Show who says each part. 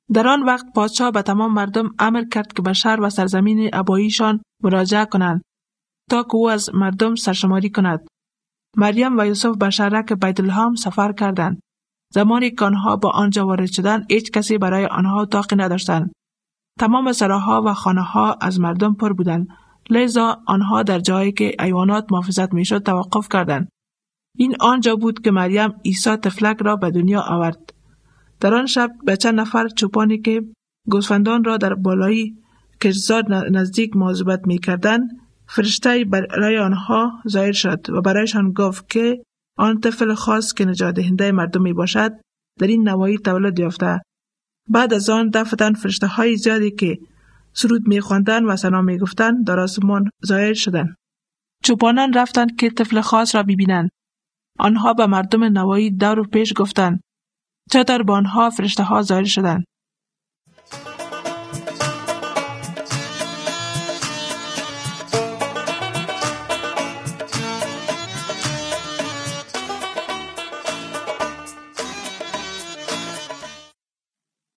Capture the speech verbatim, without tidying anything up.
Speaker 1: در آن وقت پادشاه به تمام مردم امر کرد که به شهر و سرزمین اباییشان مراجعه کنند تا که او از مردم سرشماری کند. مریم و یوسف به شهرک بیت لحم سفر کردند. زمانی که آنها با آنجا وارد شدند، هیچ کسی برای آنها اتاقی نداشتند. تمام سراها و خانه ها از مردم پر بودند. لذا آنها در جایی که حیوانات محافظت میشد توقف کردند. این آنجا بود که مریم عیسی طفلک را به دنیا آورد. در آن شب به چند نفر چوپانی که گوسفندان را در بالای کشتزار نزدیک مواظبت می‌کردند، فرشته برای آنها ظاهر شد و برایشان گفت که آن طفل خاص که نجات دهنده مردم می باشد در این نواحی تولد یافته. بعد از آن دفعتاً فرشته های زیادی که سرود می خواندند و ثنا می گفتند در آسمان ظاهر شدند. چوپانان رفتند که طفل خاص را ببینند. آنها به مردم نواحی دور و پیش گفتند چطور با آنها فرشته ها ظاهر شدند.